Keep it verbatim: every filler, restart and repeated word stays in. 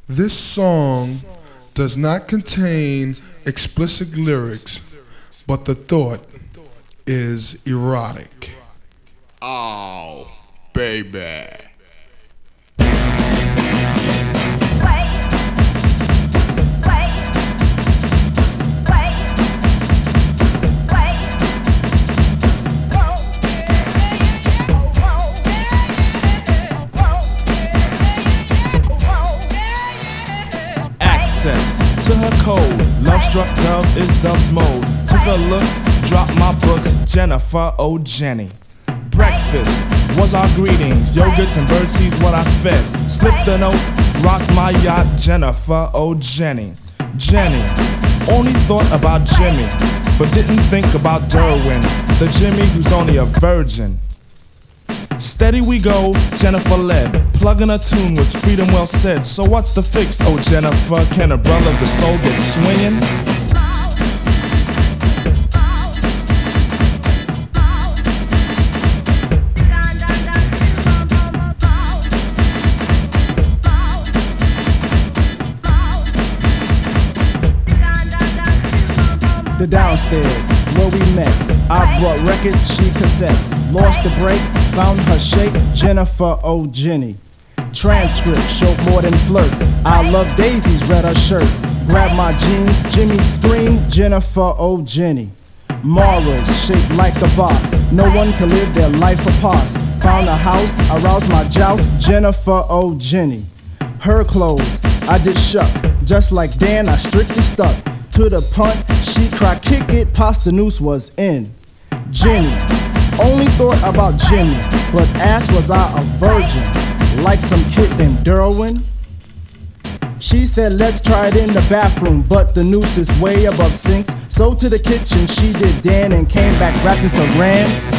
This song does not contain explicit lyrics, but the thought is erotic. Oh, baby. Access to her code. Love struck dove is dove's mode. Took a look, dropped my books. Jennifer, oh Jenny. Breakfast was our greetings. Yogurts and birdseeds what I fed. Slipped a note, rocked my yacht. Jennifer, oh Jenny. Jenny only thought about Jimmy, but didn't think about Derwin, the Jimmy who's only a virgin. Steady we go, Jennifer led. Plugging a tune was freedom well said. So what's the fix, oh Jennifer? Can a brother of the soul get swinging? The downstairs, where we met. I brought records, she cassettes. Lost the break, found her shape. Jennifer, oh Jenny. Transcript showed more than flirt. I love daisies, read her shirt. Grabbed my jeans, Jimmy screamed. Jennifer, oh Jenny. Morals shaped like a vase. No one can live their life apart. Found a house, aroused my joust. Jennifer, oh Jenny. Her clothes, I did shuck. Just like Dan, I strictly stuck to the punt, she cried, kick it, past the noose was in. Jenny, only thought about Jimmy, but asked was I a virgin, like some kid named Derwin? She said let's try it in the bathroom, but the noose is way above sinks. So to the kitchen she did Dan and came back rapping some ran.